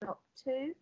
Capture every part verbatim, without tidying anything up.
Stop two.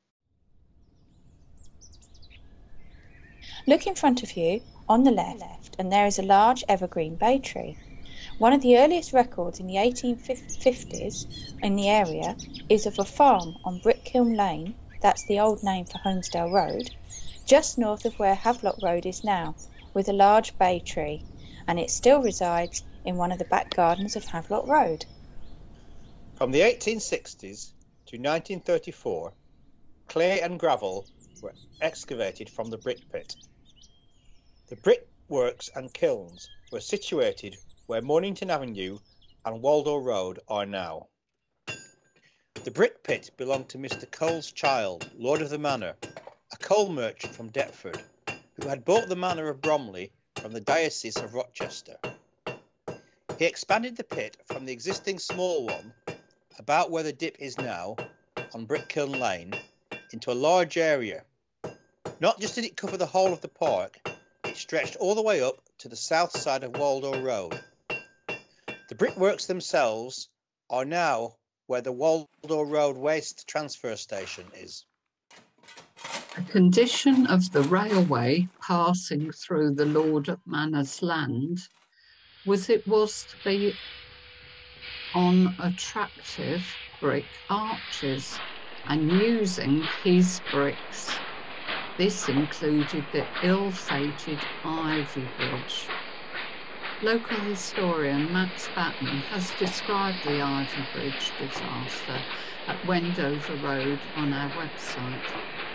Look in front of you on the left, and there is a large evergreen bay tree. One of the earliest records in the eighteen fifties in the area is of a farm on Brickkiln Lane, that's the old name for Holmesdale Road, just north of where Havelock Road is now, with a large bay tree, and it still resides in one of the back gardens of Havelock Road. From the eighteen sixties to nineteen thirty-four, clay and gravel were excavated from the brick pit. The brickworks and kilns were situated where Mornington Avenue and Waldo Road are now. The brick pit belonged to Mister Cole's Child, Lord of the Manor, a coal merchant from Deptford, who had bought the manor of Bromley from the Diocese of Rochester. He expanded the pit from the existing small one, about where the dip is now, on Brickkiln Lane, into a large area. Not just did it cover the whole of the park, it stretched all the way up to the south side of Waldo Road. The brickworks themselves are now where the Waldo Road Waste Transfer Station is. A condition of the railway passing through the Lord of Manor's land was it was to be on attractive brick arches and using his bricks. This included the ill-fated Ivy Bridge. Local historian Max Batten has described the Ivy Bridge disaster at Wendover Road on our website.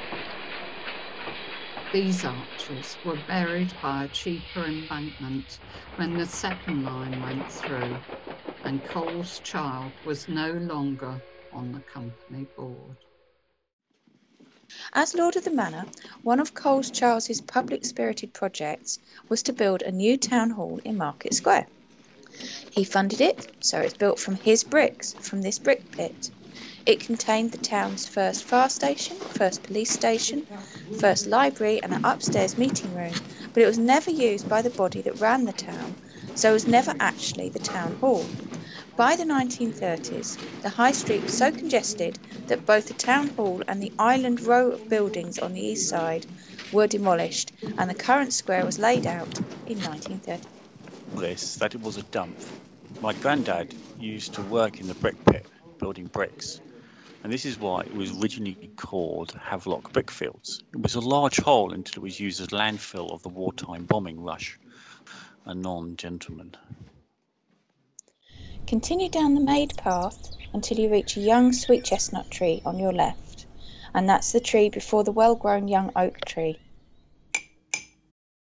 These arches were buried by a cheaper embankment when the second line went through, and Cole's Child was no longer on the company board. As Lord of the Manor, one of Cole's Child's public-spirited projects was to build a new town hall in Market Square. He funded it, so it's built from his bricks, from this brick pit. It contained the town's first fire station, first police station, first library and an upstairs meeting room, but it was never used by the body that ran the town, so it was never actually the town hall. By the nineteen thirties, the High Street was so congested that both the town hall and the island row of buildings on the east side were demolished, and the current square was laid out in nineteen thirty. This, that it was a dump. My granddad used to work in the brick pit, building bricks, and this is why it was originally called Havelock Brickfields. It was a large hole until it was used as landfill of the wartime bombing rush. A non-gentleman. Continue down the made path until you reach a young sweet chestnut tree on your left, and that's the tree before the well-grown young oak tree.